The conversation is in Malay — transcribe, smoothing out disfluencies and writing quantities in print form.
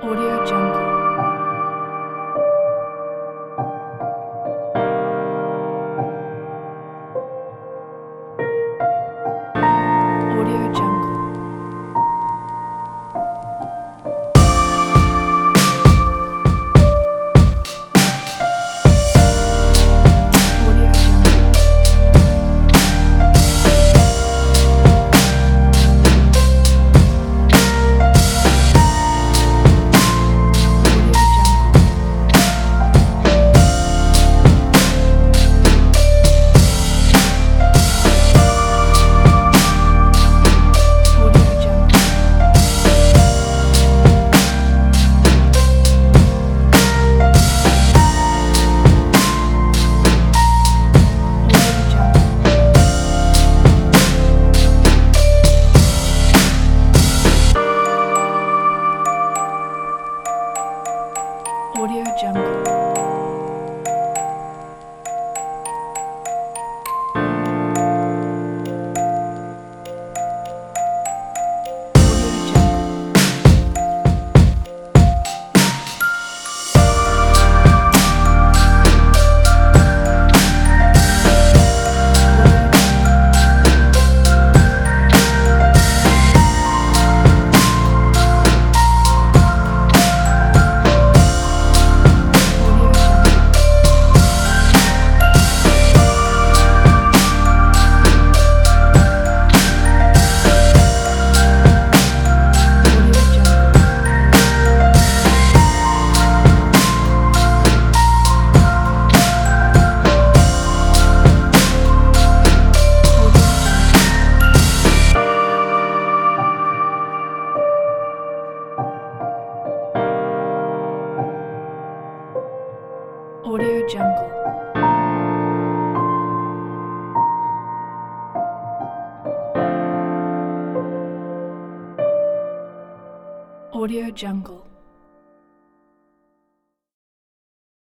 Audio Jungle. Audio Jungle. Audio Jungle. Audio Jungle. Audio Jungle. Audio Jungle. Audio Jungle. Audio Jungle. Audio Jungle. Audio Jungle. Audio Jungle. Audio Jungle.